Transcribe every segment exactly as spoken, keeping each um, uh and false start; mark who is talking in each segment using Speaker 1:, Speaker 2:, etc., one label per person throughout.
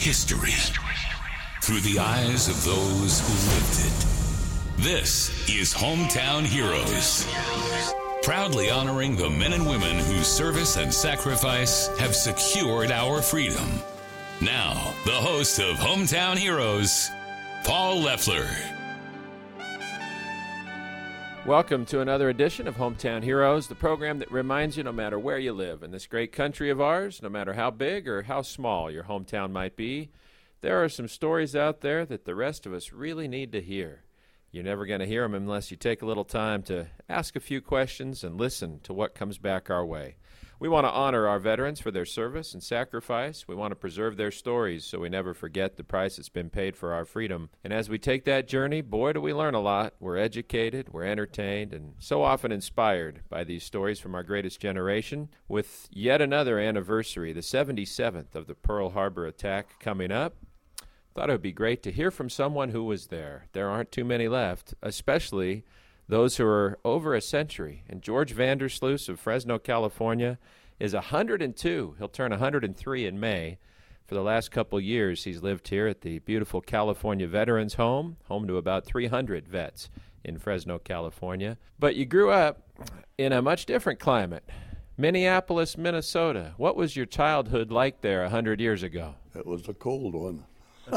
Speaker 1: History through the eyes of those who lived it. This is Hometown Heroes, proudly honoring the men and women whose service and sacrifice have secured our freedom. Now, the host of Hometown Heroes, Paul Leffler.
Speaker 2: Welcome to another edition of Hometown Heroes, the program that reminds you no matter where you live in this great country of ours, no matter how big or how small your hometown might be, there are some stories out there that the rest of us really need to hear. You're never going to hear them unless you take a little time to ask a few questions and listen to what comes back our way. We want to honor our veterans for their service and sacrifice. We want to preserve their stories so we never forget the price that's been paid for our freedom. And as we take that journey, boy, do we learn a lot. We're educated, we're entertained, and so often inspired by these stories from our greatest generation. With yet another anniversary, the seventy-seventh of the Pearl Harbor attack coming up, thought it would be great to hear from someone who was there. There aren't too many left, especially those who are over a century. And George Vandersloot of Fresno, California, is one hundred two. He'll turn one hundred three in May. For the last couple years, he's lived here at the beautiful California Veterans Home, home to about three hundred vets in Fresno, California. But you grew up in a much different climate, Minneapolis, Minnesota. What was your childhood like there one hundred years ago?
Speaker 3: It was a cold one.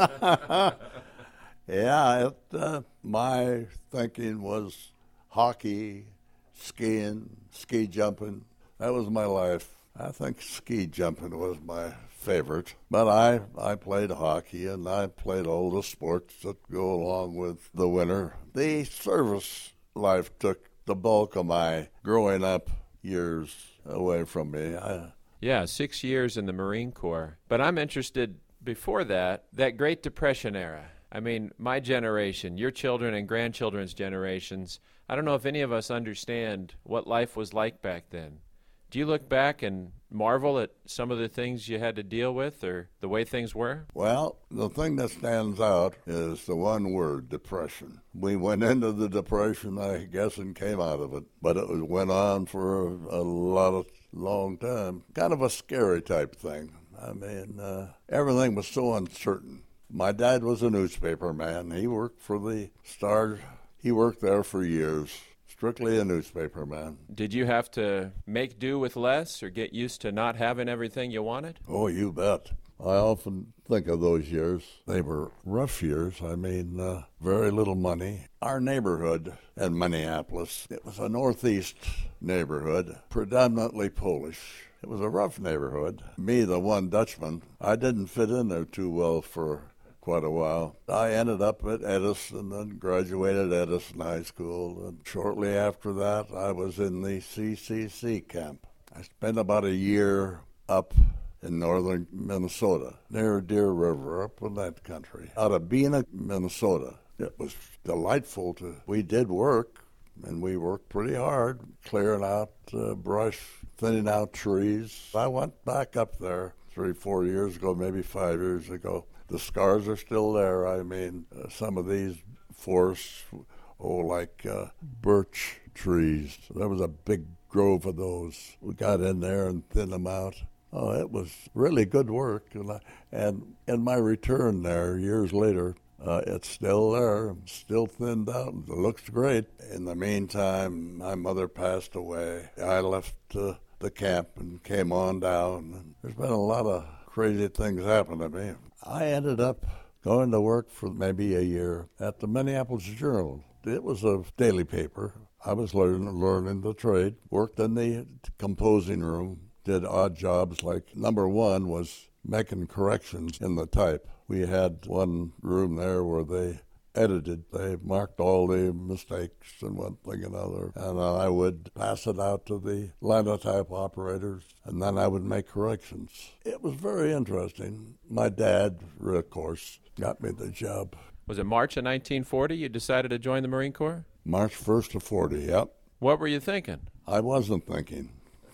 Speaker 3: yeah, it, uh, my thinking was hockey, skiing, ski jumping. That was my life. I think ski jumping was my favorite. But I, I played hockey, and I played all the sports that go along with the winter. The service life took the bulk of my growing up years away from me. I,
Speaker 2: yeah, six years in the Marine Corps. But I'm interested, before that, that Great Depression era. I mean, my generation, your children and grandchildren's generations, I don't know if any of us understand what life was like back then. Do you look back and marvel at some of the things you had to deal with or the way things were?
Speaker 3: Well, the thing that stands out is the one word, depression. We went into the depression, I guess, and came out of it. But it was, went on for a, a lot of long time. Kind of a scary type thing. I mean, uh, everything was so uncertain. My dad was a newspaper man. He worked for the Star. He worked there for years, strictly a newspaper man.
Speaker 2: Did you have to make do with less or get used to not having everything you wanted?
Speaker 3: Oh, you bet. I often think of those years. They were rough years. I mean, uh, very little money. Our neighborhood in Minneapolis, it was a northeast neighborhood, predominantly Polish. It was a rough neighborhood. Me, the one Dutchman, I didn't fit in there too well for quite a while. I ended up at Edison and graduated Edison High School. And shortly after that, I was in the C C C camp. I spent about a year up in northern Minnesota, near Deer River, up in that country. Out of Bena, Minnesota. It was delightful to, we did work, and we worked pretty hard, clearing out uh, brush, thinning out trees. I went back up there three, four years ago, maybe five years ago. The scars are still there. I mean, uh, some of these forests, oh, like uh, birch trees. There was a big grove of those. We got in there and thinned them out. Oh, it was really good work. And, I, and in my return there years later, Uh, it's still there, still thinned out. It looks great. In the meantime, my mother passed away. I left uh, the camp and came on down. And there's been a lot of crazy things happen to me. I ended up going to work for maybe a year at the Minneapolis Journal. It was a daily paper. I was learning, learning the trade, worked in the composing room, did odd jobs like number one was making corrections in the type. We had one room there where they edited. They marked all the mistakes and one thing and another. And I would pass it out to the linotype operators, and then I would make corrections. It was very interesting. My dad, of course, got me the job.
Speaker 2: Was it March of nineteen forty you decided to join the Marine Corps?
Speaker 3: March first of forty, yep.
Speaker 2: What were you thinking?
Speaker 3: I wasn't thinking.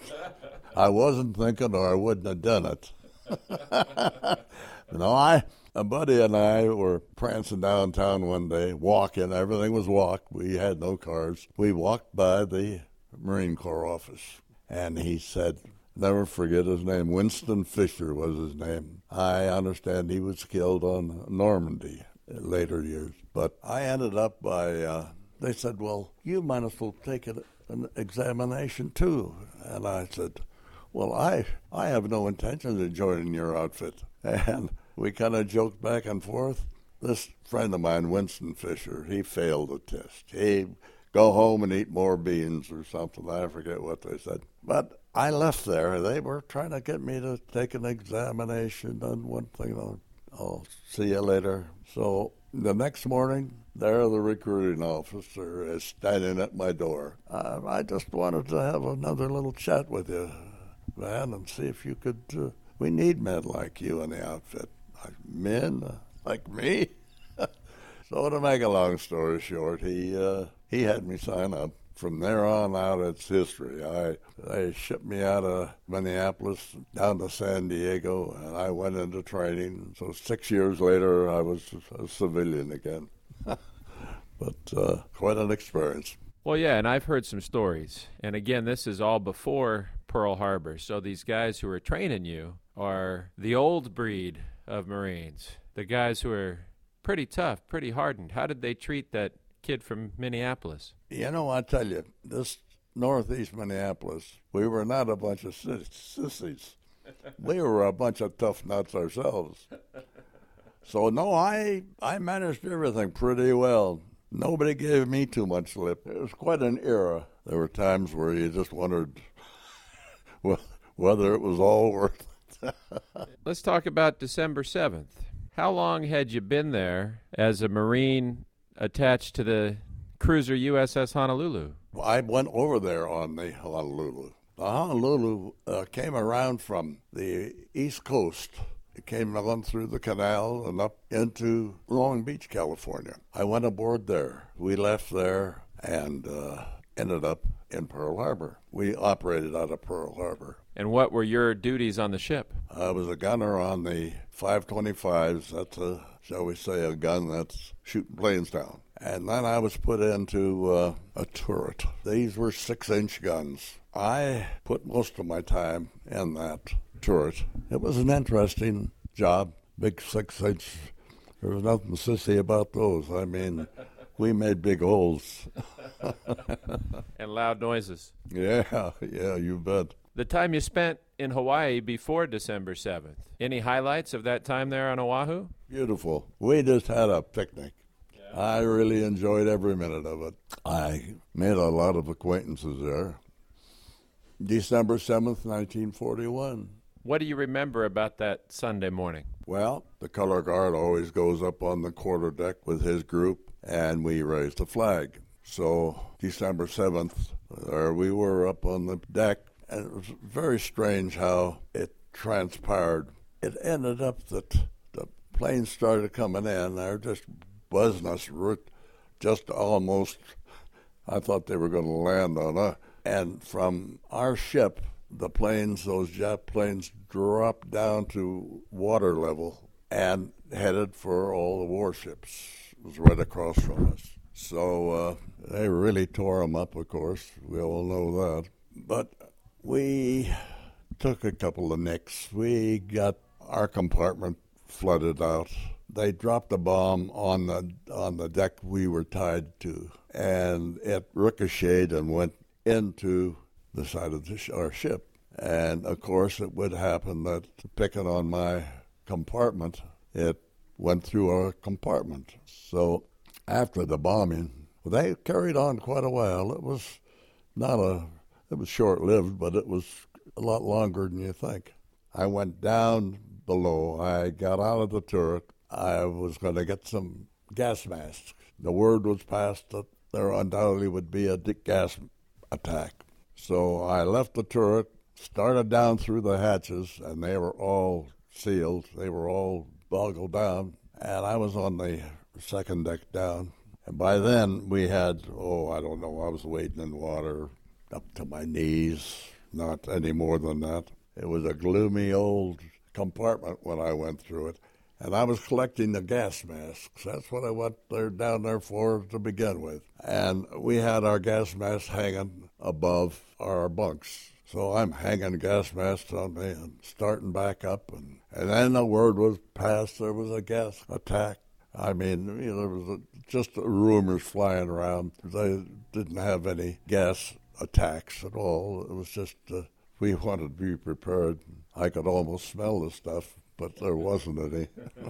Speaker 3: I wasn't thinking or I wouldn't have done it. No, I... A buddy and I were prancing downtown one day, walking. Everything was walk. We had no cars. We walked by the Marine Corps office, and he said, never forget his name. Winston Fisher was his name. I understand he was killed on Normandy in later years. But I ended up by, uh, they said, well, you might as well take an, an examination too. And I said, well, I I have no intention of joining your outfit. And we kind of joked back and forth. This friend of mine, Winston Fisher, he failed the test. He'd go home and eat more beans or something. I forget what they said. But I left there. They were trying to get me to take an examination and one thing. I'll, I'll see you later. So the next morning, there the recruiting officer is standing at my door. Uh, I just wanted to have another little chat with you, Van, and see if you could, uh, we need men like you in the outfit. Like men uh, like me? So to make a long story short, he uh, he had me sign up. From there on out, it's history. I They shipped me out of Minneapolis down to San Diego, and I went into training. So six years later, I was a civilian again. But uh, quite an experience.
Speaker 2: Well, yeah, and I've heard some stories. And again, this is all before Pearl Harbor. So these guys who are training you are the old breed of Marines, the guys who are pretty tough, pretty hardened. How did they treat that kid from Minneapolis?
Speaker 3: You know, I tell you, this northeast Minneapolis, we were not a bunch of sissies. We were a bunch of tough nuts ourselves. So, no, I I managed everything pretty well. Nobody gave me too much lip. It was quite an era. There were times where you just wondered whether it was all worth it.
Speaker 2: Let's talk about December seventh. How long had you been there as a Marine attached to the cruiser U S S Honolulu?
Speaker 3: I went over there on the Honolulu. The Honolulu uh, came around from the East Coast. It came on through the canal and up into Long Beach, California. I went aboard there. We left there and uh, ended up in Pearl Harbor. We operated out of Pearl Harbor.
Speaker 2: And what were your duties on the ship?
Speaker 3: I was a gunner on the five twenty-fives. That's a, shall we say, a gun that's shooting planes down. And then I was put into uh, a turret. These were six-inch guns. I put most of my time in that turret. It was an interesting job, big six-inch. There was nothing sissy about those. I mean, we made big holes.
Speaker 2: And loud noises.
Speaker 3: Yeah, yeah, you bet.
Speaker 2: The time you spent in Hawaii before December seventh, any highlights of that time there on Oahu?
Speaker 3: Beautiful. We just had a picnic. Yeah. I really enjoyed every minute of it. I made a lot of acquaintances there. December seventh, nineteen forty-one.
Speaker 2: What do you remember about that Sunday morning?
Speaker 3: Well, the color guard always goes up on the quarterdeck with his group, and we raise the flag. So December seventh, there we were up on the deck, and it was very strange how it transpired. It ended up that the planes started coming in. They were just buzzing us, just almost, I thought they were going to land on us. And from our ship, the planes, those jet planes, dropped down to water level and headed for all the warships. It was right across from us. So uh, they really tore them up, of course. We all know that. But we took a couple of nicks. We got our compartment flooded out. They dropped a bomb on the on the deck we were tied to, and it ricocheted and went into the side of the sh- our ship. And, of course, it would happen that, picking on my compartment, it went through our compartment. So after the bombing, they carried on quite a while. It was not a, it was short-lived, but it was a lot longer than you think. I went down below. I got out of the turret. I was going to get some gas masks. The word was passed that there undoubtedly would be a gas attack. So I left the turret, started down through the hatches, and they were all sealed. They were all boggled down, and I was on the second deck down. And by then we had, oh, I don't know, I was wading in water up to my knees, not any more than that. It was a gloomy old compartment when I went through it, and I was collecting the gas masks. That's what I went there down there for to begin with. And we had our gas masks hanging above our bunks. So I'm hanging gas masks on me and starting back up. And, and then the word was passed there was a gas attack. I mean, you know, there was a, just rumors flying around. They didn't have any gas attacks at all. It was just, uh, we wanted to be prepared. I could almost smell the stuff, but there wasn't any.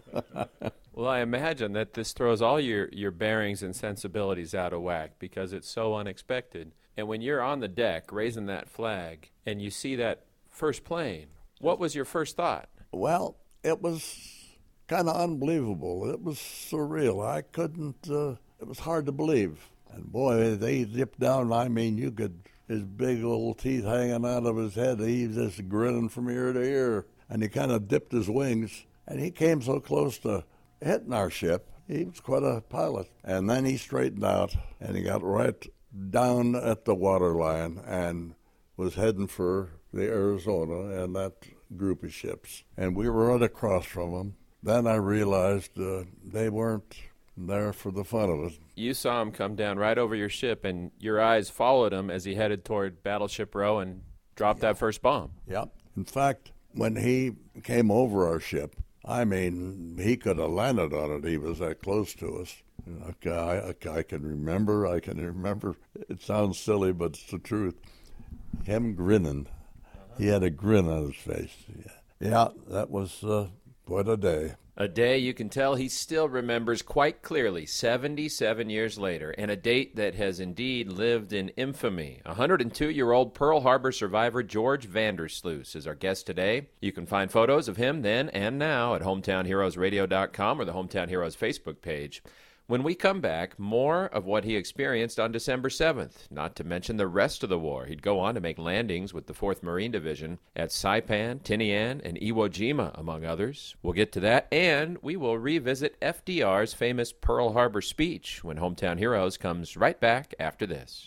Speaker 2: Well, I imagine that this throws all your, your bearings and sensibilities out of whack because it's so unexpected. And when you're on the deck raising that flag and you see that first plane, what was your first thought?
Speaker 3: Well, it was kind of unbelievable. It was surreal. I couldn't, uh, it was hard to believe. And boy, they dipped down. I mean, you could, his big little teeth hanging out of his head. He was just grinning from ear to ear. And he kind of dipped his wings. And he came so close to hitting our ship. He was quite a pilot. And then he straightened out and he got right down at the waterline and was heading for the Arizona and that group of ships. And we were right across from him. Then I realized uh, they weren't there for the fun of it.
Speaker 2: You saw him come down right over your ship, and your eyes followed him as he headed toward Battleship Row and dropped
Speaker 3: Yeah.
Speaker 2: that first bomb.
Speaker 3: Yep. In fact, when he came over our ship, I mean, he could have landed on it. He was that close to us. You know, I, I, I can remember, I can remember, it sounds silly, but it's the truth, him grinning. He had a grin on his face. Yeah, yeah that was uh, quite a day.
Speaker 2: A day you can tell he still remembers quite clearly seventy-seven years later, and a date that has indeed lived in infamy. one hundred two-year-old Pearl Harbor survivor George Vandersloot is our guest today. You can find photos of him then and now at hometown heroes radio dot com or the Hometown Heroes Facebook page. When we come back, more of what he experienced on December seventh, not to mention the rest of the war. He'd go on to make landings with the fourth Marine Division at Saipan, Tinian, and Iwo Jima, among others. We'll get to that, and we will revisit F D R's famous Pearl Harbor speech when Hometown Heroes comes right back after this.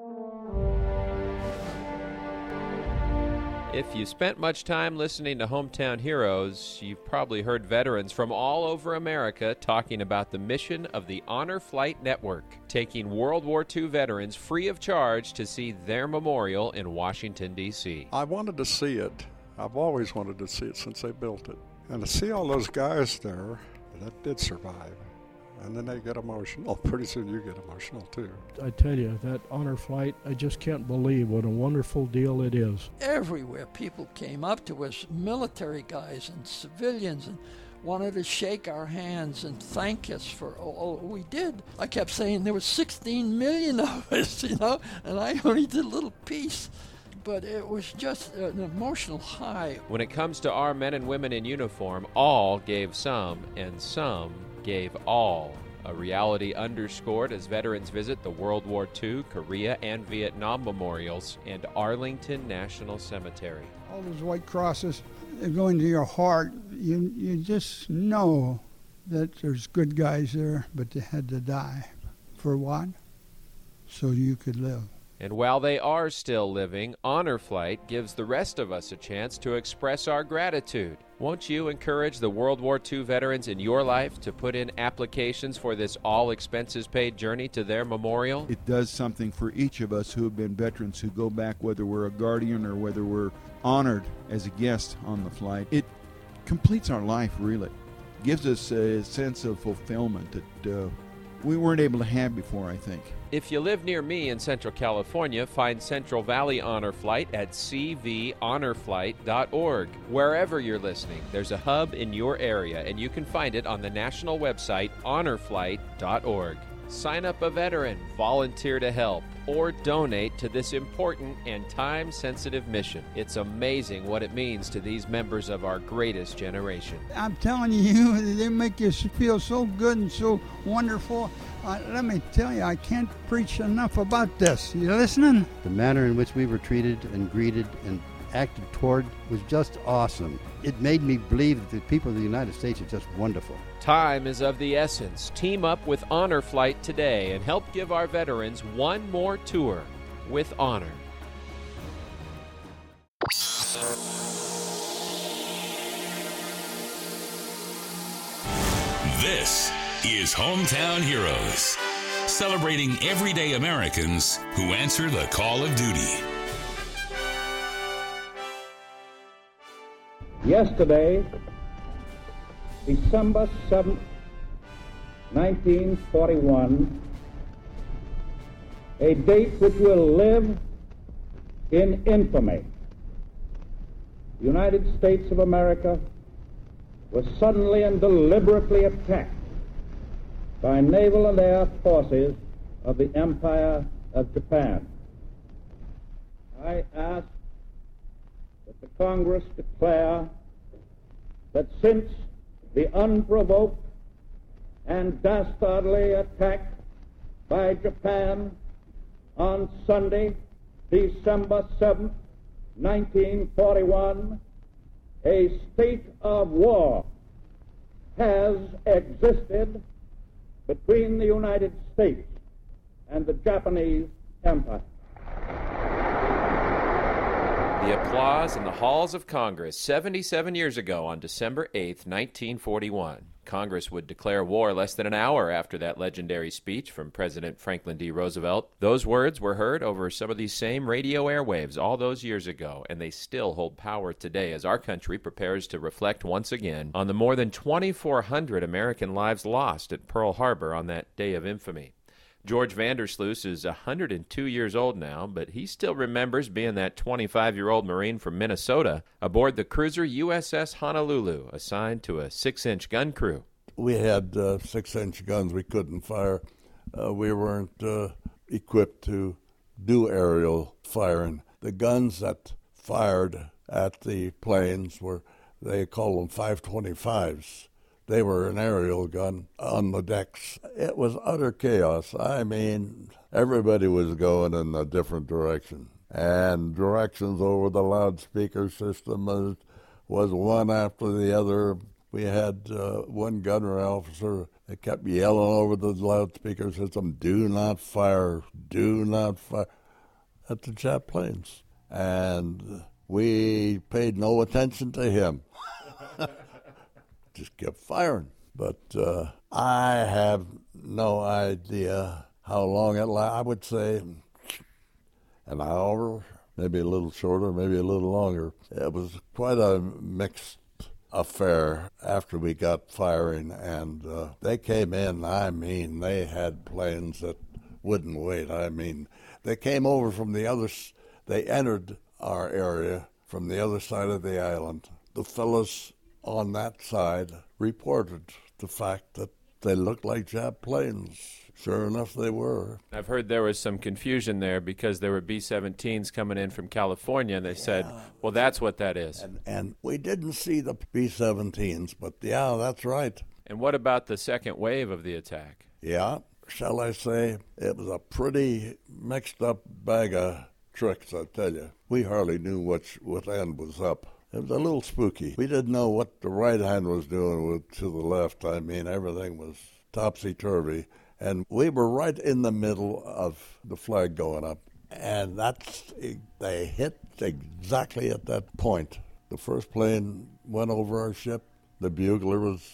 Speaker 2: If you spent much time listening to Hometown Heroes, you've probably heard veterans from all over America talking about the mission of the Honor Flight Network, taking World War Two veterans free of charge to see their memorial in Washington, D C
Speaker 4: I wanted to see it. I've always wanted to see it since they built it. And to see all those guys there that did survive, and then they get emotional. Pretty soon you get emotional, too.
Speaker 5: I tell you, that honor flight, I just can't believe what a wonderful deal it is.
Speaker 6: Everywhere people came up to us, military guys and civilians, and wanted to shake our hands and thank us for all we did. I kept saying there were sixteen million of us, you know, and I only did a little piece. But it was just an emotional high.
Speaker 2: When it comes to our men and women in uniform, all gave some, and some gave all. A reality underscored as veterans visit the World War Two, Korea, and Vietnam memorials and Arlington National Cemetery.
Speaker 7: All those white crosses, they go into your heart. You, you just know that there's good guys there, but they had to die. For what? So you could live.
Speaker 2: And while they are still living, Honor Flight gives the rest of us a chance to express our gratitude. Won't you encourage the World War Two veterans in your life to put in applications for this all-expenses-paid journey to their memorial?
Speaker 8: It does something for each of us who have been veterans who go back, whether we're a guardian or whether we're honored as a guest on the flight. It completes our life, really. Gives us a sense of fulfillment that uh, we weren't able to have before, I think.
Speaker 2: If you live near me in Central California, find Central Valley Honor Flight at c v honor flight dot org. Wherever you're listening, there's a hub in your area, and you can find it on the national website honor flight dot org. Sign up a veteran, volunteer to help, or donate to this important and time-sensitive mission. It's amazing what it means to these members of our greatest generation.
Speaker 7: I'm telling you, they make you feel so good and so wonderful. Uh, let me tell you, I can't preach enough about this. You listening?
Speaker 9: The manner in which we were treated and greeted and acted toward was just awesome. It made me believe that the people of the United States are just wonderful.
Speaker 2: Time is of the essence. Team up with Honor Flight today and help give our veterans one more tour with honor.
Speaker 1: This is Hometown Heroes, celebrating everyday Americans who answer the call of duty.
Speaker 10: Yesterday, December seventh, nineteen forty-one, a date which will live in infamy. The United States of America was suddenly and deliberately attacked by naval and air forces of the Empire of Japan. I ask that the Congress declare that since the unprovoked and dastardly attack by Japan on Sunday, December seventh, nineteen forty-one, a state of war has existed between the United States and the Japanese Empire.
Speaker 2: The applause in the halls of Congress seventy-seven years ago on December eighth, nineteen forty-one. Congress would declare war less than an hour after that legendary speech from President Franklin D. Roosevelt. Those words were heard over some of these same radio airwaves all those years ago, and they still hold power today as our country prepares to reflect once again on the more than twenty-four hundred American lives lost at Pearl Harbor on that day of infamy. George Vandersloot is one hundred two years old now, but he still remembers being that twenty-five-year-old Marine from Minnesota aboard the cruiser U S S Honolulu, assigned to a six-inch gun crew.
Speaker 3: We had uh, six-inch guns we couldn't fire. Uh, we weren't uh, equipped to do aerial firing. The guns that fired at the planes were, they call them five twenty-fives. They were an aerial gun on the decks. It was utter chaos. I mean, everybody was going in a different direction. And directions over the loudspeaker system was, was one after the other. We had uh, one gunner officer that kept yelling over the loudspeaker system, "Do not fire, do not fire," at the Jap planes. And we paid no attention to him. Just kept firing. But uh, I have no idea how long it lasted. I would say an hour, maybe a little shorter, maybe a little longer. It was quite a mixed affair after we got firing, and uh, they came in. I mean, they had planes that wouldn't wait. I mean, they came over from the other, they entered our area from the other side of the island. The fellas on that side reported the fact that they looked like Jap planes. Sure enough, they were.
Speaker 2: I've heard there was some confusion there because there were B seventeens coming in from California, and they yeah. said, well, that's what that is.
Speaker 3: And, and we didn't see the B seventeens, but yeah, that's right.
Speaker 2: And what about the second wave of the attack?
Speaker 3: Yeah, shall I say, it was a pretty mixed-up bag of tricks, I tell you. We hardly knew which, what end was up. It was a little spooky. We didn't know what the right hand was doing with, to the left. I mean, everything was topsy-turvy. And we were right in the middle of the flag going up. And that's, they hit exactly at that point. The first plane went over our ship. The bugler was,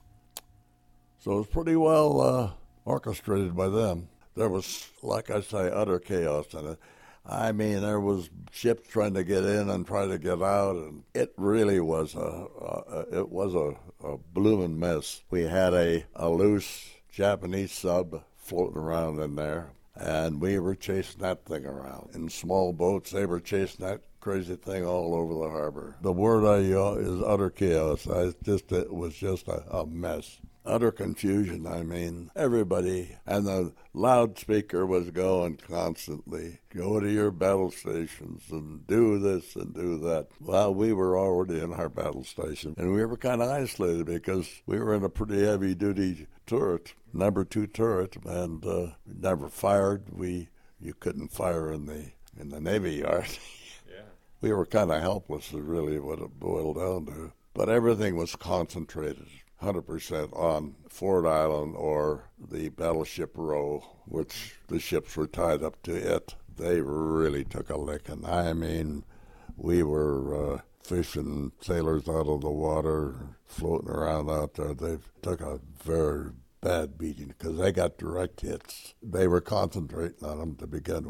Speaker 3: so it was pretty well uh, orchestrated by them. There was, like I say, utter chaos in it. I mean, there was ships trying to get in and try to get out, and it really was a, a it was a, a blooming mess. We had a, a loose Japanese sub floating around in there, and we were chasing that thing around. In small boats, they were chasing that crazy thing all over the harbor. The word I use is utter chaos. I just it was just a, a mess. Utter confusion, I mean. Everybody, and the loudspeaker was going constantly. Go to your battle stations and do this and do that. Well, we were already in our battle station, and we were kind of isolated because we were in a pretty heavy-duty turret, number two turret, and uh, we never fired. We You couldn't fire in the, in the Navy Yard. Yeah. We were kind of helpless is really what it boiled down to. But everything was concentrated one hundred percent on Ford Island or the Battleship Row, which the ships were tied up to it. They really took a licking. I mean, we were uh, fishing sailors out of the water, floating around out there. They took a very bad beating because they got direct hits. They were concentrating on them to begin with.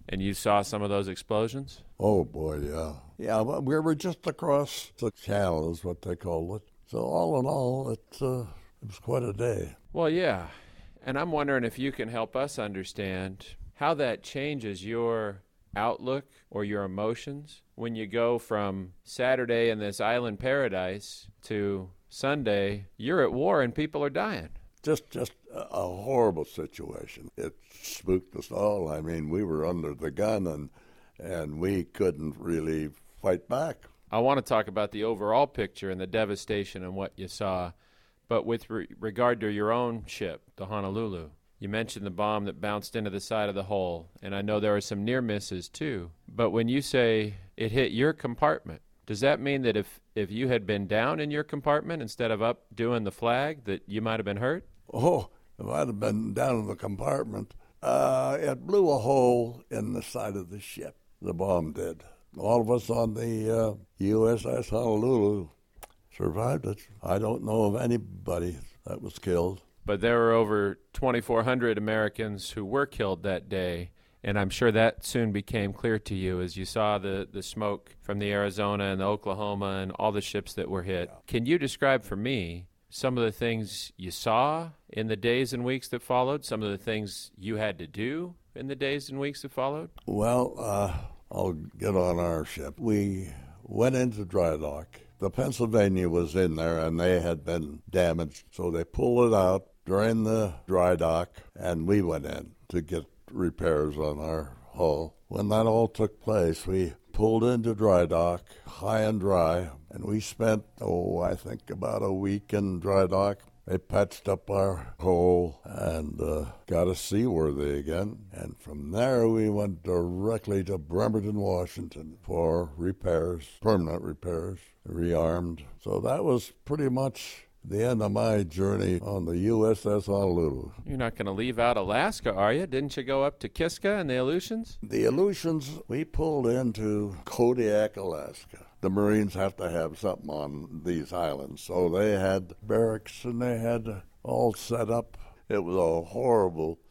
Speaker 2: And you saw some of those explosions?
Speaker 3: Oh, boy, yeah. Yeah, but we were just across the channel is what they call it. So all in all, it, uh, it was quite a day.
Speaker 2: Well, yeah. And I'm wondering if you can help us understand how that changes your outlook or your emotions when you go from Saturday in this island paradise to Sunday, you're at war and people are dying.
Speaker 3: Just just a horrible situation. It spooked us all. I mean, we were under the gun, and and we couldn't really fight back.
Speaker 2: I want to talk about the overall picture and the devastation and what you saw, but with re- regard to your own ship, the Honolulu, you mentioned the bomb that bounced into the side of the hull, and I know there were some near misses too. But when you say it hit your compartment, does that mean that if, if you had been down in your compartment instead of up doing the flag, that you might have been hurt?
Speaker 3: Oh, if I'd have been down in the compartment, uh, it blew a hole in the side of the ship. The bomb did. All of us on the uh, U S S Honolulu survived it. I don't know of anybody that was killed.
Speaker 2: But there were over twenty-four hundred Americans who were killed that day, and I'm sure that soon became clear to you as you saw the, the smoke from the Arizona and the Oklahoma and all the ships that were hit. Yeah. Can you describe for me some of the things you saw in the days and weeks that followed, some of the things you had to do in the days and weeks that followed?
Speaker 3: Well, uh, I'll get on our ship. We went into dry dock. The Pennsylvania was in there, and they had been damaged, so they pulled it out during the dry dock, and we went in to get repairs on our hull. When that all took place, we pulled into dry dock, high and dry, and we spent, oh, I think about a week in dry dock. They patched up our hull and uh, got us seaworthy again. And from there, we went directly to Bremerton, Washington for repairs, permanent repairs, rearmed. So that was pretty much the end of my journey on the U S S Honolulu.
Speaker 2: You're not going to leave out Alaska, are you? Didn't you go up to Kiska and the Aleutians?
Speaker 3: The Aleutians, we pulled into Kodiak, Alaska. The Marines have to have something on these islands, so they had barracks and they had all set up. It was a horrible,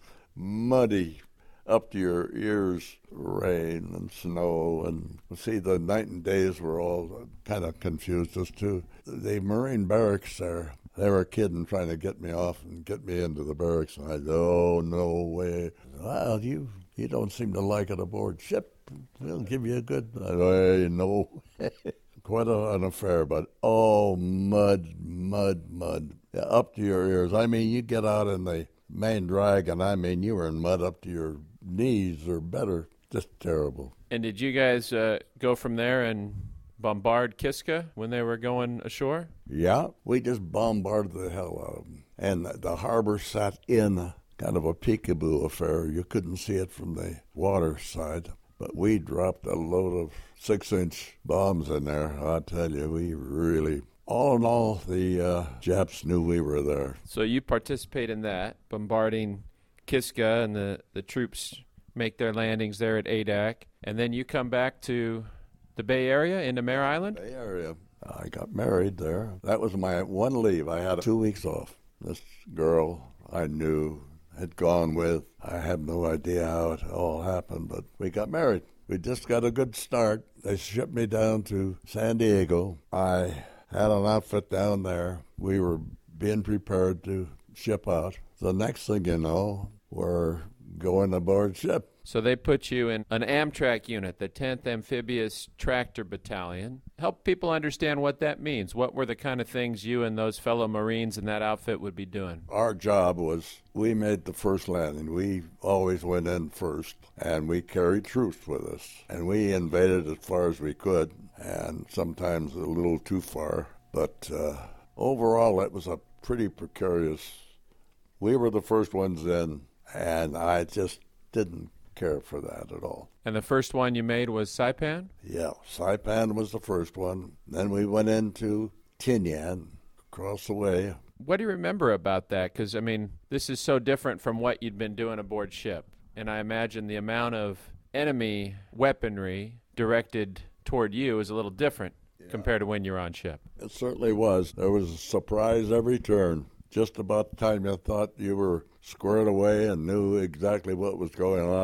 Speaker 3: muddy, up to your ears rain and snow, and see, the night and days were all kind of confused us too. The Marine barracks there, they were kidding, trying to get me off and get me into the barracks, and I said, oh, no way. Well, you, you don't seem to like it aboard ship. We'll give you a good, I know. Quite a, an affair, but oh, mud, mud, mud, yeah, up to your ears. I mean, you get out in the main drag, and I mean, you were in mud up to your knees or better. Just terrible.
Speaker 2: And did you guys uh, go from there and bombard Kiska when they were going ashore?
Speaker 3: Yeah, we just bombarded the hell out of them. And the, the harbor sat in kind of a peekaboo affair. You couldn't see it from the water side. But we dropped a load of six-inch bombs in there. I tell you, we really, all in all, the uh, Japs knew we were there.
Speaker 2: So you participate in that, bombarding Kiska, and the, the troops make their landings there at Adak. And then you come back to the Bay Area, into Mare Island?
Speaker 3: Bay Area. I got married there. That was my one leave. I had two weeks off. This girl I knew had gone with. I have no idea how it all happened, but we got married. We just got a good start. They shipped me down to San Diego. I had an outfit down there. We were being prepared to ship out. The next thing you know, we're going aboard ship.
Speaker 2: So they put you in an Amtrak unit, the tenth Amphibious Tractor Battalion. Help people understand what that means. What were the kind of things you and those fellow Marines in that outfit would be doing?
Speaker 3: Our job was, we made the first landing. We always went in first, and we carried troops with us. And we invaded as far as we could, and sometimes a little too far. But uh, overall, it was a pretty precarious. We were the first ones in, and I just didn't care for that at all.
Speaker 2: And the first one you made was Saipan?
Speaker 3: Yeah, Saipan was the first one. Then we went into Tinian, across the way.
Speaker 2: What do you remember about that? Because, I mean, this is so different from what you'd been doing aboard ship. And I imagine the amount of enemy weaponry directed toward you is a little different yeah. compared to when you're on ship.
Speaker 3: It certainly was. There was a surprise every turn. Just about the time you thought you were squared away and knew exactly what was going on,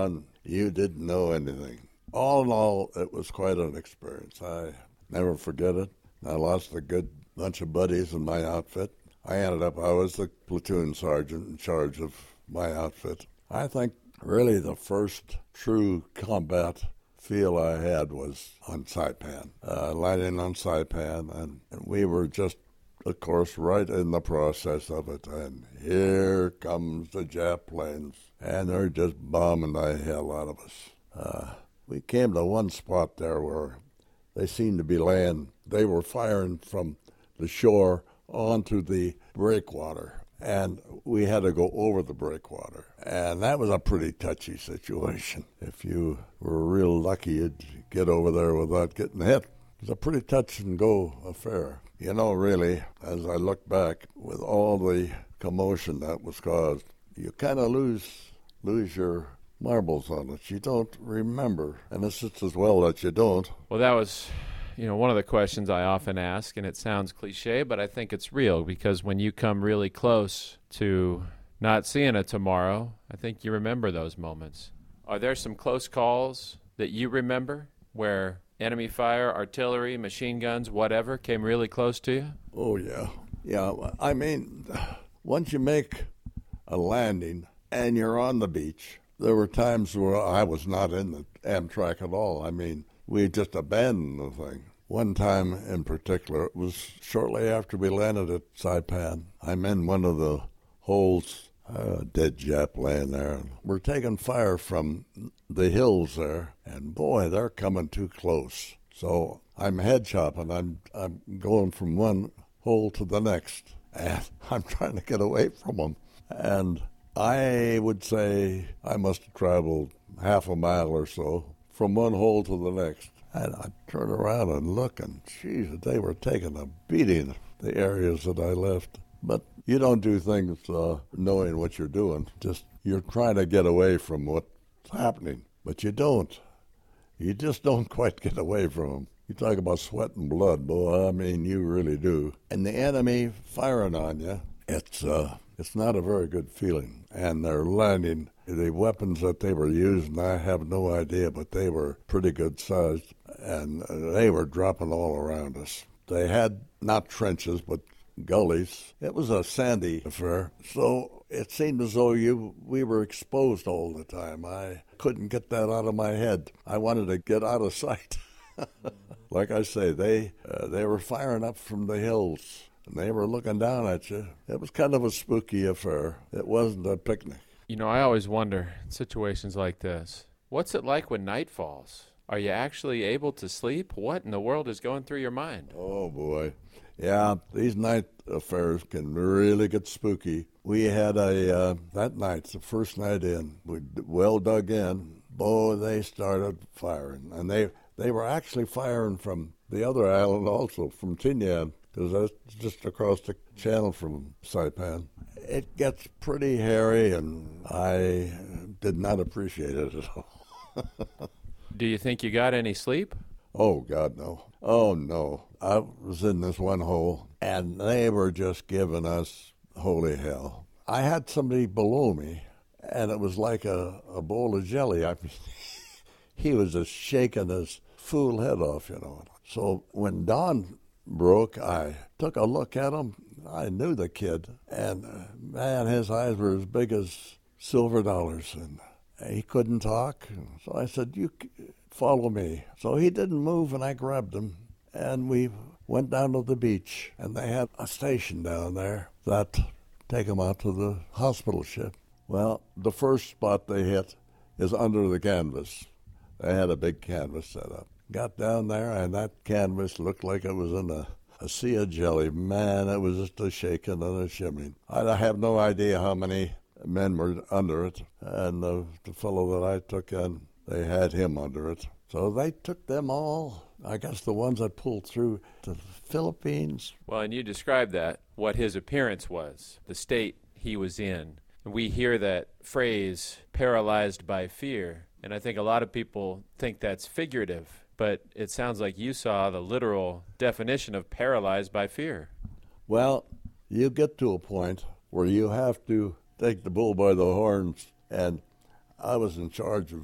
Speaker 3: you didn't know anything. All in all, it was quite an experience. I never forget it. I lost a good bunch of buddies in my outfit. I ended up, I was the platoon sergeant in charge of my outfit. I think really the first true combat feel I had was on Saipan, uh, landing on Saipan, and, and we were just, of course, right in the process of it, and here comes the Jap planes, and they're just bombing the hell out of us. Uh, we came to one spot there where they seemed to be laying, they were firing from the shore onto the breakwater, and we had to go over the breakwater. And that was a pretty touchy situation. If you were real lucky, you'd get over there without getting hit. It was a pretty touch-and-go affair. You know, really, as I look back, with all the commotion that was caused, you kind of lose lose your marbles on it. You don't remember, and it's just as well that you don't.
Speaker 2: Well, that was, you know, one of the questions I often ask, and it sounds cliche, but I think it's real, because when you come really close to not seeing it tomorrow, I think you remember those moments. Are there some close calls that you remember where enemy fire, artillery, machine guns, whatever, came really close to you?
Speaker 3: Oh, yeah. Yeah, I mean, once you make a landing and you're on the beach, there were times where I was not in the Amtrak at all. I mean, we just abandoned the thing. One time in particular, it was shortly after we landed at Saipan. I'm in one of the holes, uh, dead Jap laying there. We're taking fire from the hills there, and boy, they're coming too close. So I'm head chopping. I'm I'm going from one hole to the next, and I'm trying to get away from them. And I would say I must have traveled half a mile or so from one hole to the next. And I turn around and look, and geez, they were taking a beating, the areas that I left. But you don't do things uh, knowing what you're doing. Just you're trying to get away from what's happening, but you don't. You just don't quite get away from them. You talk about sweat and blood, boy, I mean, you really do. And the enemy firing on you, it's uh, it's not a very good feeling. And they're landing. The weapons that they were using, I have no idea, but they were pretty good sized, and they were dropping all around us. They had not trenches, but gullies. It was a sandy affair, so it seemed as though you we were exposed all the time. I couldn't get that out of my head. I wanted to get out of sight. Like I say, they uh, they were firing up from the hills, and they were looking down at you. It was kind of a spooky affair. It wasn't a picnic.
Speaker 2: You know, I always wonder, in situations like this, what's it like when night falls? Are you actually able to sleep? What in the world is going through your mind?
Speaker 3: Oh, boy. Yeah, these night affairs can really get spooky. We had a, uh, that night, the first night in, we well dug in. Boy, they started firing. And they, they were actually firing from the other island also, from Tinian, because that's just across the channel from Saipan. It gets pretty hairy, and I did not appreciate it at all.
Speaker 2: Do you think you got any sleep?
Speaker 3: Oh, God, no. Oh, no. I was in this one hole, and they were just giving us holy hell. I had somebody below me, and it was like a, a bowl of jelly. I mean, he was just shaking his fool head off, you know. So when dawn broke, I took a look at him. I knew the kid, and, uh, man, his eyes were as big as silver dollars, and he couldn't talk. So I said, you follow me. So he didn't move, and I grabbed him, and we went down to the beach, and they had a station down there that take him out to the hospital ship. Well, the first spot they hit is under the canvas. They had a big canvas set up. Got down there, and that canvas looked like it was in a, a sea of jelly. Man, it was just a shaking and a shimmering. I have no idea how many men were under it, and the, the fellow that I took in, they had him under it. So they took them all, I guess the ones that pulled through, to the Philippines.
Speaker 2: Well, and you described that, what his appearance was, the state he was in. We hear that phrase, paralyzed by fear, and I think a lot of people think that's figurative. But it sounds like you saw the literal definition of paralyzed by fear.
Speaker 3: Well, you get to a point where you have to take the bull by the horns, and I was in charge of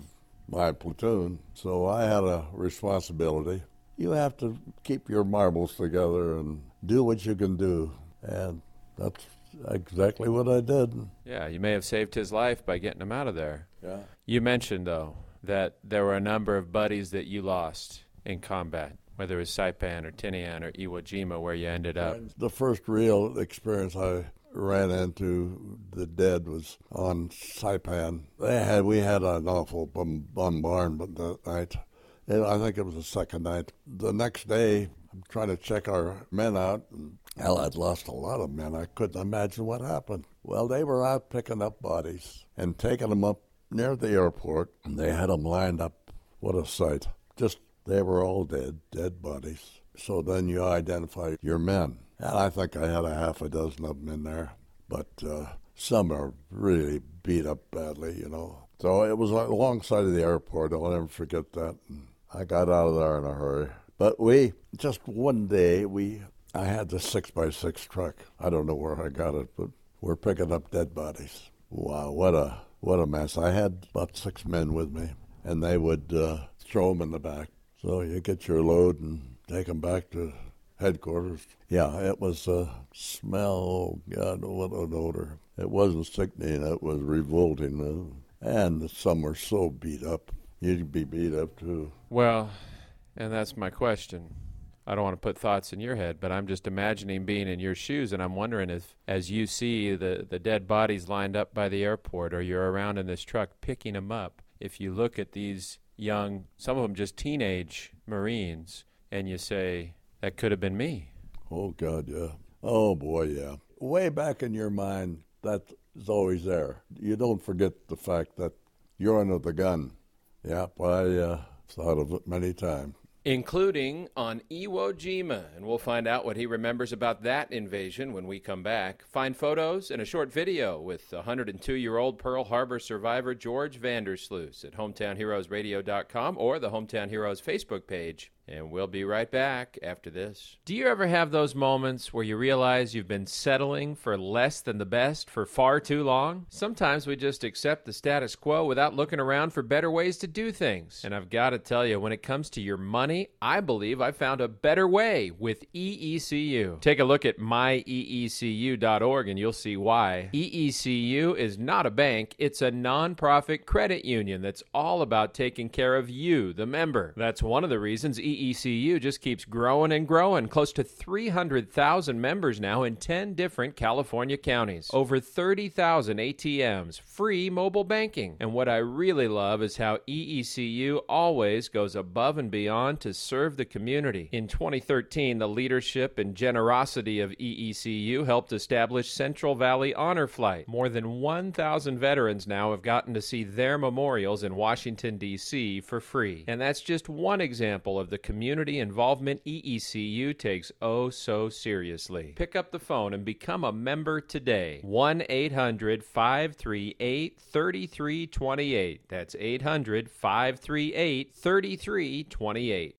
Speaker 3: my platoon, so I had a responsibility. You have to keep your marbles together and do what you can do, and that's exactly what I did.
Speaker 2: Yeah, you may have saved his life by getting him out of there.
Speaker 3: Yeah.
Speaker 2: You mentioned, though, that there were a number of buddies that you lost in combat, whether it was Saipan or Tinian or Iwo Jima, where you ended up.
Speaker 3: The first real experience I ran into the dead was on Saipan. They had we had an awful bombardment that night. And I think it was the second night. The next day, I'm trying to check our men out. And, hell, I'd lost a lot of men. I couldn't imagine what happened. Well, they were out picking up bodies and taking them up near the airport, and they had them lined up. What a sight. Just, they were all dead, dead bodies. So then you identify your men. And I think I had a half a dozen of them in there. But uh, some are really beat up badly, you know. So it was alongside of the airport. I'll never forget that. And I got out of there in a hurry. But we, just one day, we, I had the six by six truck. I don't know where I got it, but we're picking up dead bodies. Wow, what a what a mess. I had about six men with me, and they would uh, throw them in the back. So you get your load and take them back to headquarters. Yeah, it was a smell, oh God, what an odor. It wasn't sickening, it was revolting. And some were so beat up. You'd be beat up too.
Speaker 2: Well, and that's my question. I don't want to put thoughts in your head, but I'm just imagining being in your shoes, and I'm wondering if, as you see the, the dead bodies lined up by the airport, or you're around in this truck picking them up, if you look at these young, some of them just teenage Marines, and you say, that could have been me.
Speaker 3: Oh, God, yeah. Oh, boy, yeah. Way back in your mind, that is always there. You don't forget the fact that you're under the gun. Yep, I uh, thought of it many times.
Speaker 2: Including on Iwo Jima, and we'll find out what he remembers about that invasion when we come back. Find photos and a short video with one hundred two-year-old Pearl Harbor survivor George Vandersloot at hometown heroes radio dot com or the Hometown Heroes Facebook page. And we'll be right back after this. Do you ever have those moments where you realize you've been settling for less than the best for far too long? Sometimes we just accept the status quo without looking around for better ways to do things. And I've got to tell you, when it comes to your money, I believe I found a better way with E E C U. Take a look at my e e c u dot org and you'll see why. E E C U is not a bank, it's a nonprofit credit union that's all about taking care of you, the member. That's one of the reasons E E C U just keeps growing and growing. Close to three hundred thousand members now in ten different California counties. Over thirty thousand A T Ms, free mobile banking. And what I really love is how E E C U always goes above and beyond to serve the community. In twenty thirteen, the leadership and generosity of E E C U helped establish Central Valley Honor Flight. More than one thousand veterans now have gotten to see their memorials in Washington, D C for free. And that's just one example of the community involvement E E C U takes oh so seriously. Pick up the phone and become a member today. one eight hundred five three eight three three two eight. That's eight hundred five three eight three three two eight.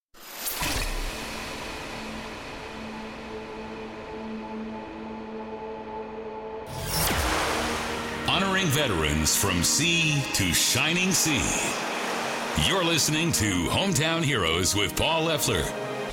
Speaker 1: Honoring veterans from sea to shining sea. You're listening to Hometown Heroes with Paul Leffler.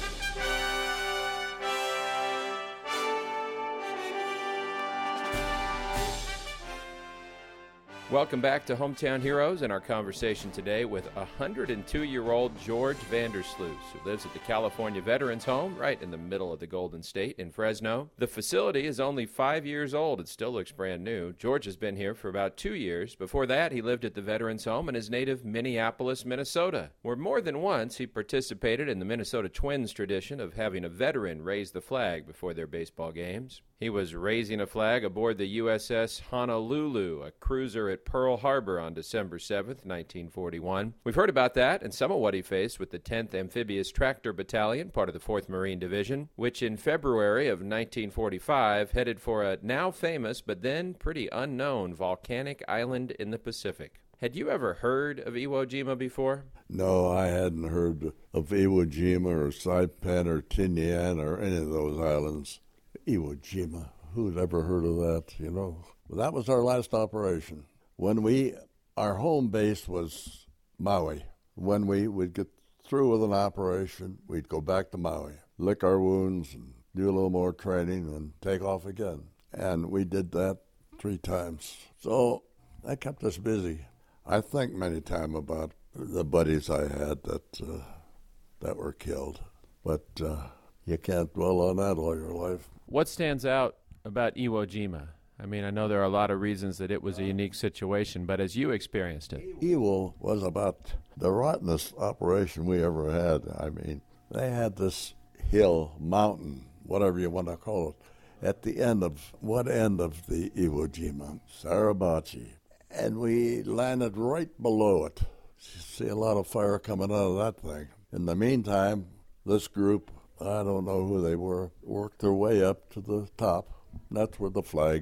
Speaker 2: Welcome back to Hometown Heroes and our conversation today with one hundred two-year-old George Vandersloot, who lives at the California Veterans Home right in the middle of the Golden State in Fresno. The facility is only five years old. It still looks brand new. George has been here for about two years. Before that, he lived at the Veterans Home in his native Minneapolis, Minnesota, where more than once he participated in the Minnesota Twins tradition of having a veteran raise the flag before their baseball games. He was raising a flag aboard the U S S Honolulu, a cruiser at Pearl Harbor on December seventh, nineteen forty-one. We've heard about that and some of what he faced with the tenth Amphibious Tractor Battalion, part of the fourth Marine Division, which in February of nineteen forty-five headed for a now famous but then pretty unknown volcanic island in the Pacific. Had you ever heard of Iwo Jima before?
Speaker 3: No, I hadn't heard of Iwo Jima or Saipan or Tinian or any of those islands. Iwo Jima, who'd ever heard of that, you know? Well, that was our last operation. When we, our home base was Maui. When we would get through with an operation, we'd go back to Maui, lick our wounds, and do a little more training, and take off again. And we did that three times. So that kept us busy. I think many times about the buddies I had that uh, that were killed, but uh, you can't dwell on that all your life.
Speaker 2: What stands out about Iwo Jima? I mean, I know there are a lot of reasons that it was a unique situation, but as you experienced it.
Speaker 3: Iwo was about the rottenest operation we ever had. I mean, they had this hill, mountain, whatever you want to call it, at the end of, what end of the Iwo Jima? Suribachi. And we landed right below it. You see a lot of fire coming out of that thing. In the meantime, this group, I don't know who they were, worked their way up to the top. That's where the flag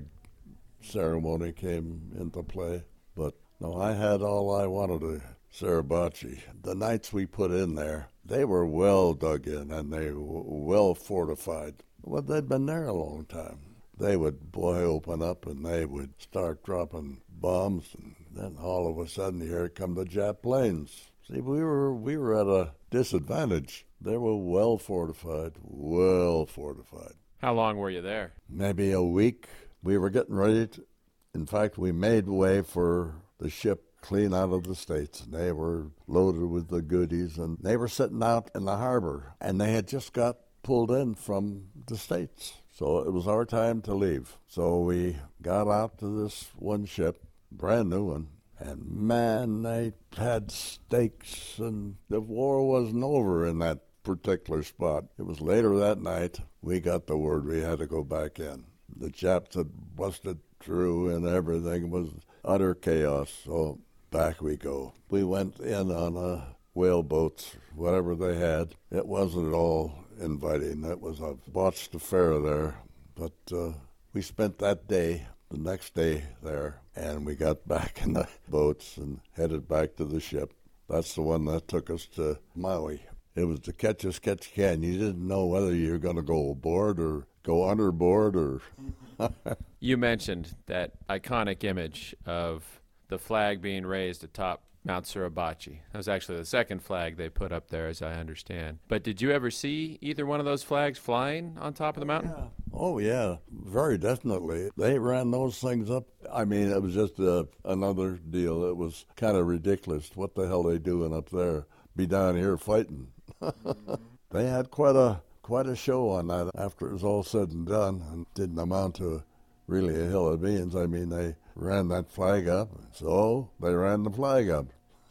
Speaker 3: ceremony came into play. But no, I had all I wanted to Suribachi. The nights we put in there, they were well dug in and they were well fortified. Well, they'd been there a long time. They would, boy, open up and they would start dropping bombs, and then all of a sudden here come the Jap planes. See, we were we were at a disadvantage. They were well fortified, well fortified.
Speaker 2: How long were you there?
Speaker 3: Maybe a week. We were getting ready to, in fact, we made way for the ship clean out of the States. They were loaded with the goodies, and they were sitting out in the harbor, and they had just got pulled in from the States. So it was our time to leave. So we got out to this one ship, brand new one, and man, they had steaks, and the war wasn't over in that particular spot. It was later that night we got the word we had to go back in. The Japs had busted through and everything was utter chaos, so back we go. We went in on a whale boats, whatever they had. It wasn't at all inviting. It was a botched affair there, but uh, we spent that day, the next day there, and we got back in the boats and headed back to the ship. That's the one that took us to Maui. It was to catch as catch can. You didn't know whether you were going to go aboard or go underboard or...
Speaker 2: You mentioned that iconic image of the flag being raised atop Mount Suribachi. That was actually the second flag they put up there, as I understand. But did you ever see either one of those flags flying on top of the mountain?
Speaker 3: Yeah. Oh, yeah, very definitely. They ran those things up. I mean, it was just uh, another deal. It was kind of ridiculous. What the hell they doing up there? Be down here fighting. They had quite a quite a show on that after it was all said and done, and didn't amount to really a hill of beans. I mean, they ran that flag up, so they ran the flag up.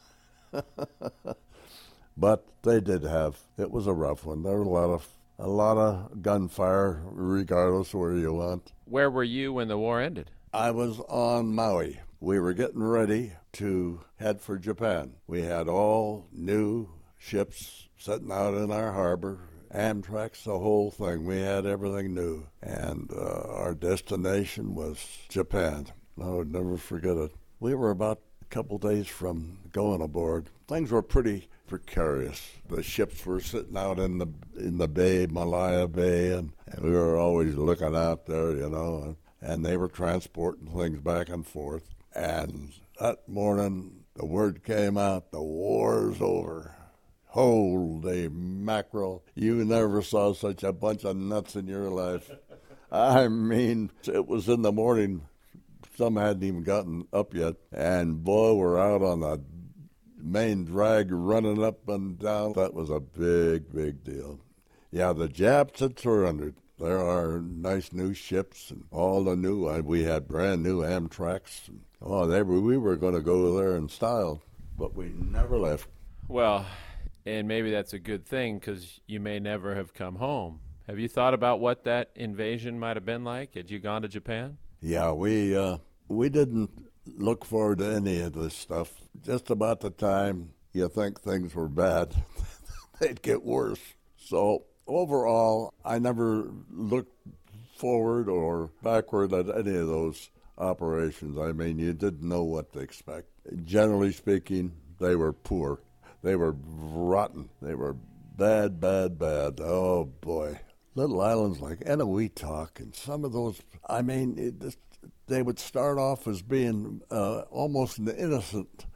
Speaker 3: But they did have, it was a rough one. There was a lot of a lot of gunfire, regardless of where you went.
Speaker 2: Where were you when the war ended?
Speaker 3: I was on Maui. We were getting ready to head for Japan. We had all new ships sitting out in our harbor, Amtrak, the whole thing. We had everything new. And uh, our destination was Japan. I would never forget it. We were about a couple days from going aboard. Things were pretty precarious. The ships were sitting out in the in the bay, Malaya Bay, and, and we were always looking out there, you know, and, and they were transporting things back and forth. And that morning, the word came out, the war's over. Holy mackerel, you never saw such a bunch of nuts in your life. I mean, it was in the morning. Some hadn't even gotten up yet. And boy, we're out on the main drag running up and down. That was a big, big deal. Yeah, the Japs had surrendered. There are nice new ships and all the new, we had brand new Amtraks. Oh, they were, we were going to go there in style, but we never left.
Speaker 2: Well, and maybe that's a good thing because you may never have come home. Have you thought about what that invasion might have been like? Had you gone to Japan?
Speaker 3: Yeah, we uh, we didn't look forward to any of this stuff. Just about the time you think things were bad, they'd get worse. So overall, I never looked forward or backward at any of those operations. I mean, you didn't know what to expect. Generally speaking, they were poor. They were rotten. They were bad, bad, bad. Oh, boy. Little islands like Eniwetok and some of those, I mean, it, they would start off as being uh, almost an innocent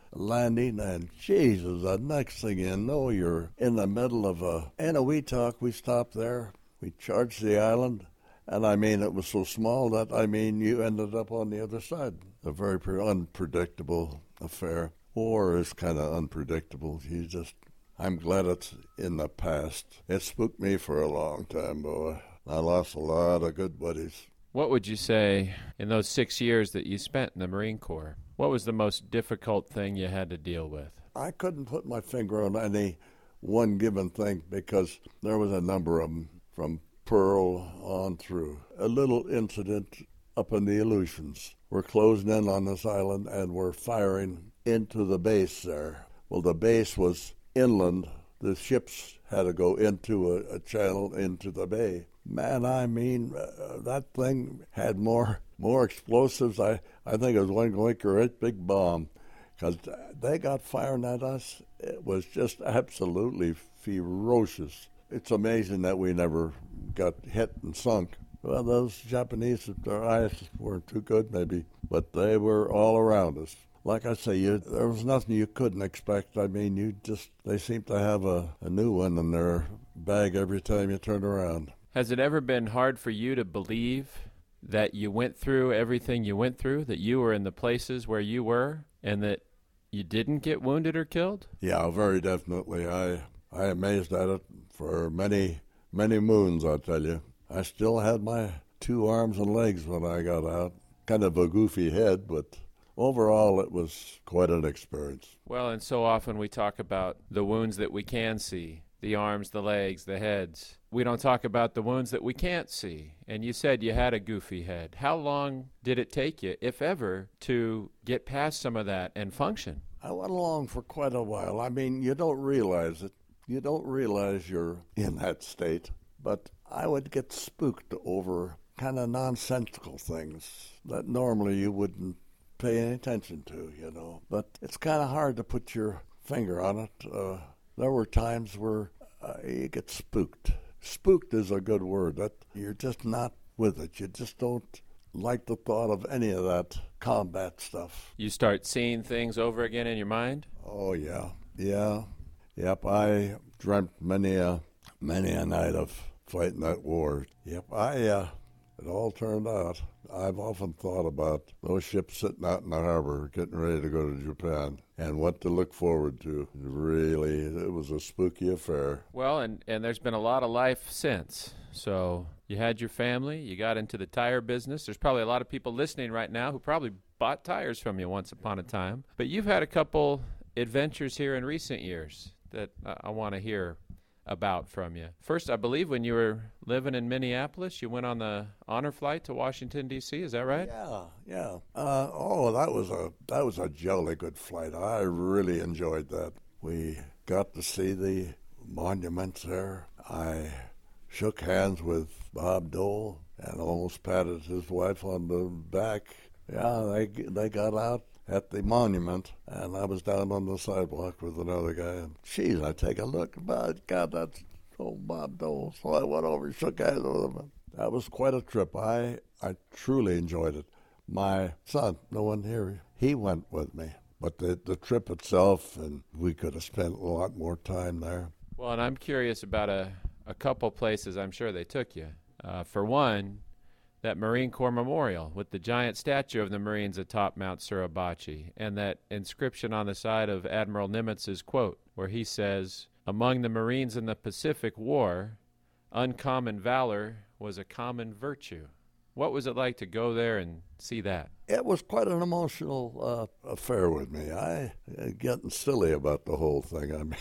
Speaker 3: landing, and Jesus, the next thing you know, you're in the middle of a Eniwetok. We stopped there. We charged the island, and I mean, it was so small that, I mean, you ended up on the other side. A very pre- unpredictable affair. War is kind of unpredictable. You just, I'm glad it's in the past. It spooked me for a long time, boy. I lost a lot of good buddies.
Speaker 2: What would you say in those six years that you spent in the Marine Corps? What was the most difficult thing you had to deal with?
Speaker 3: I couldn't put my finger on any one given thing because there was a number of them from Pearl on through. A little incident up in the Aleutians. We're closing in on this island and we're firing into the base there. Well, the base was inland. The ships had to go into a, a channel into the bay. Man, I mean, uh, that thing had more more explosives. I, I think it was one great big bomb because they got firing at us. It was just absolutely ferocious. It's amazing that we never got hit and sunk. Well, those Japanese, their eyes weren't too good maybe, but they were all around us. Like I say, you, there was nothing you couldn't expect. I mean, you just, they seem to have a, a new one in their bag every time you turn around.
Speaker 2: Has it ever been hard for you to believe that you went through everything you went through, that you were in the places where you were, and that you didn't get wounded or killed?
Speaker 3: Yeah, very definitely. I I amazed at it for many, many moons, I'll tell you. I still had my two arms and legs when I got out. Kind of a goofy head, but overall it was quite an experience.
Speaker 2: Well, and so often we talk about the wounds that we can see, the arms, the legs, the heads. We don't talk about the wounds that we can't see. And you said you had a goofy head. How long did it take you, if ever, to get past some of that and function?
Speaker 3: I went along for quite a while. I mean, you don't realize it. You don't realize you're in that state. But I would get spooked over kind of nonsensical things that normally you wouldn't pay any attention to, you know. But it's kind of hard to put your finger on it. Uh, there were times where uh, you get spooked. Spooked is a good word. That you're just not with it. You just don't like the thought of any of that combat stuff.
Speaker 2: You start seeing things over again in your mind?
Speaker 3: Oh, yeah. Yeah. Yep, I dreamt many a, many a night of fighting that war. Yep, I, uh, it all turned out. I've often thought about those ships sitting out in the harbor getting ready to go to Japan and what to look forward to. Really, it was a spooky affair.
Speaker 2: Well, and, and there's been a lot of life since. So you had your family, you got into the tire business. There's probably a lot of people listening right now who probably bought tires from you once upon a time. But you've had a couple adventures here in recent years that uh, I want to hear about from you. First, I believe when you were living in Minneapolis, you went on the honor flight to Washington, D C Is that right?
Speaker 3: Yeah, yeah. Uh, oh, that was a that was a jolly good flight. I really enjoyed that. We got to see the monuments there. I shook hands with Bob Dole and almost patted his wife on the back. Yeah, they they got out at the monument, and I was down on the sidewalk with another guy, and geez, I take a look, but God, that's old Bob Dole. So I went over and shook hands with him. And that was quite a trip. I, I truly enjoyed it. My son, no one here, he went with me. But the, the trip itself, and we could have spent a lot more time there.
Speaker 2: Well, and I'm curious about a, a couple places I'm sure they took you. Uh, for one, that Marine Corps Memorial with the giant statue of the Marines atop Mount Suribachi and that inscription on the side of Admiral Nimitz's quote where he says, "Among the Marines in the Pacific War, uncommon valor was a common virtue." What was it like to go there and see that?
Speaker 3: It was quite an emotional uh, affair with me. I uh, getting silly about the whole thing, I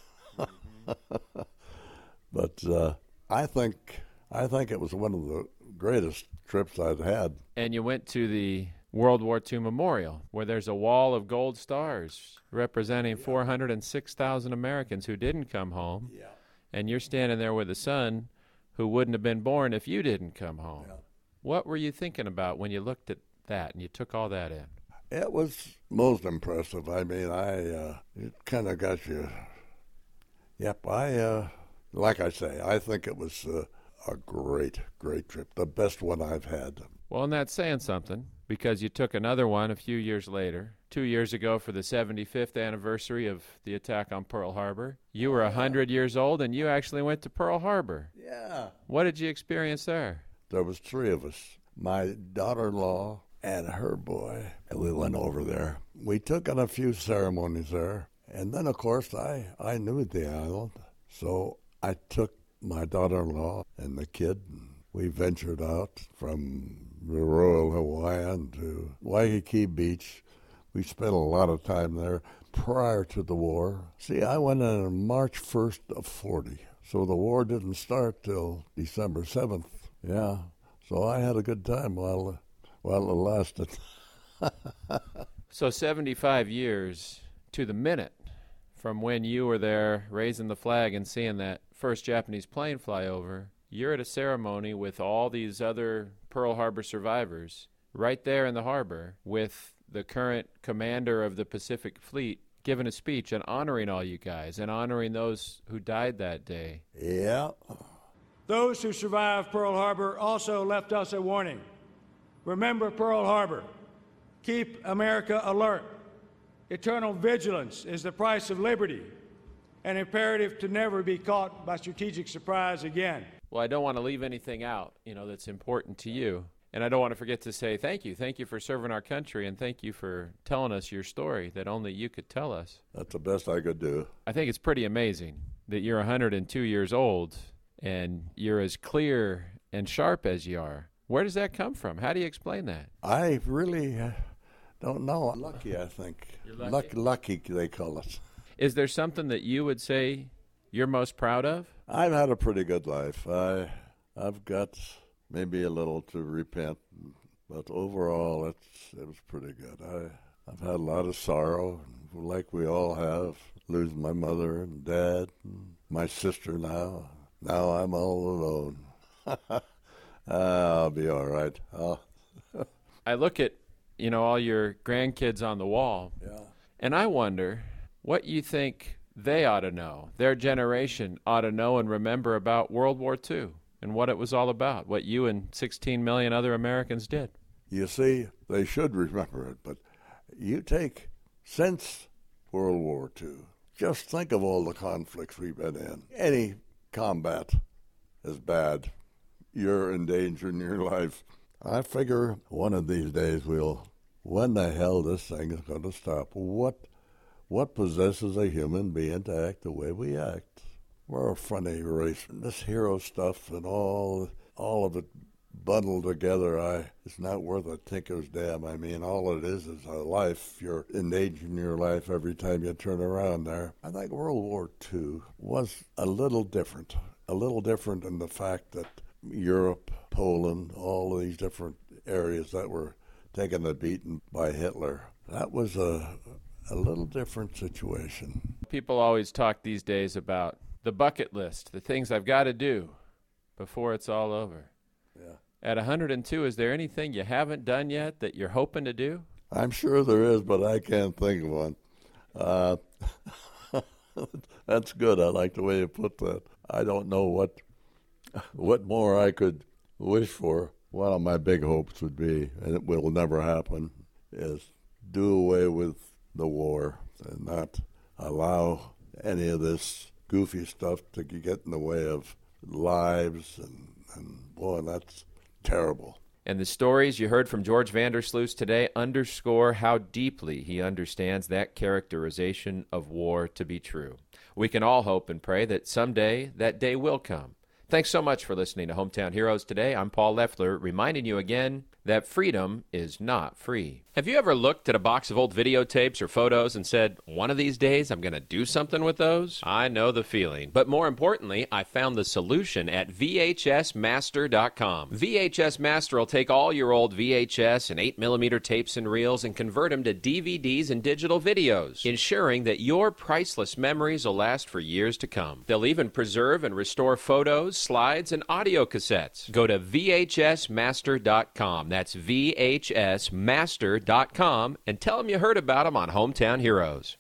Speaker 3: mean. But uh, I think I think it was one of the greatest trips I'd had.
Speaker 2: And you went to the World War Two Memorial, where there's a wall of gold stars representing yeah. four hundred six thousand Americans who didn't come home.
Speaker 3: Yeah.
Speaker 2: And you're standing there with a son who wouldn't have been born if you didn't come home.
Speaker 3: Yeah.
Speaker 2: What were you thinking about when you looked at that and you took all that in?
Speaker 3: It was most impressive. I mean, I uh, it kind of got you. Yep, I, uh, like I say, I think it was uh, a great, great trip, the best one I've had.
Speaker 2: Well, and that's saying something, because you took another one a few years later two years ago for the seventy-fifth anniversary of the attack on Pearl Harbor. You were one hundred years old, and you actually went to Pearl Harbor.
Speaker 3: Yeah.
Speaker 2: What did you experience there?
Speaker 3: There was three of us, my daughter-in-law and her boy, and we went over there. We took on a few ceremonies there, and then, of course, I, I knew the island, so I took my daughter-in-law and the kid, and we ventured out from the Royal Hawaiian to Waikiki Beach. We spent a lot of time there prior to the war. See, I went in on March first of forty, so the war didn't start till December seventh. Yeah, so I had a good time while, while it lasted.
Speaker 2: So seventy-five years to the minute from when you were there raising the flag and seeing that first Japanese plane fly over, you're at a ceremony with all these other Pearl Harbor survivors right there in the harbor with the current commander of the Pacific Fleet giving a speech and honoring all you guys and honoring those who died that day.
Speaker 3: Yeah.
Speaker 11: Those who survived Pearl Harbor also left us a warning. Remember Pearl Harbor. Keep America alert. Eternal vigilance is the price of liberty, an imperative to never be caught by strategic surprise again.
Speaker 2: Well, I don't want to leave anything out, you know, that's important to you. And I don't want to forget to say thank you. Thank you for serving our country, and thank you for telling us your story that only you could tell us.
Speaker 3: That's the best I could do.
Speaker 2: I think it's pretty amazing that you're one hundred two years old and you're as clear and sharp as you are. Where does that come from? How do you explain that?
Speaker 3: I really uh, don't know. Lucky, I think.
Speaker 2: You're lucky?
Speaker 3: Luck, lucky, they call it.
Speaker 2: Is there something that you would say you're most proud of?
Speaker 3: I've had a pretty good life. I, I've got maybe a little to repent, but overall, it's it was pretty good. I, I've had a lot of sorrow, like we all have, losing my mother and dad, and my sister now. Now I'm all alone. I'll be all right. I'll
Speaker 2: I look at, you know, all your grandkids on the wall,
Speaker 3: yeah.
Speaker 2: and I wonder what you think they ought to know, their generation ought to know and remember about World War Two and what it was all about, what you and sixteen million other Americans did.
Speaker 3: You see, they should remember it, but you take, since World War Two, just think of all the conflicts we've been in. Any combat is bad. You're endangering your life. I figure one of these days we'll, when the hell this thing is going to stop? What what possesses a human being to act the way we act? We're a funny race. This hero stuff and all all of it bundled together, I it's not worth a tinker's damn. I mean, all it is is a life. You're endangering your life every time you turn around there. I think World War Two was a little different. A little different in the fact that Europe, Poland, all of these different areas that were taken the beating by Hitler. That was a a little different situation.
Speaker 2: People always talk these days about the bucket list, the things I've got to do before it's all over.
Speaker 3: Yeah.
Speaker 2: At one hundred two, is there anything you haven't done yet that you're hoping to do?
Speaker 3: I'm sure there is, but I can't think of one. Uh, that's good. I like the way you put that. I don't know what what more I could wish for. One of my big hopes would be, and it will never happen, is do away with the war and not allow any of this goofy stuff to get in the way of lives. And, and boy, that's terrible.
Speaker 2: And the stories you heard from George Vandersloot today underscore how deeply he understands that characterization of war to be true. We can all hope and pray that someday that day will come. Thanks so much for listening to Hometown Heroes today. I'm Paul Leffler, reminding you again that freedom is not free. Have you ever looked at a box of old videotapes or photos and said, one of these days I'm going to do something with those? I know the feeling. But more importantly, I found the solution at V H S Master dot com. V H S Master will take all your old V H S and eight millimeter tapes and reels and convert them to D V Ds and digital videos, ensuring that your priceless memories will last for years to come. They'll even preserve and restore photos, slides, and audio cassettes. Go to V H S Master dot com. That's V H S Master dot com and tell them you heard about them on Hometown Heroes.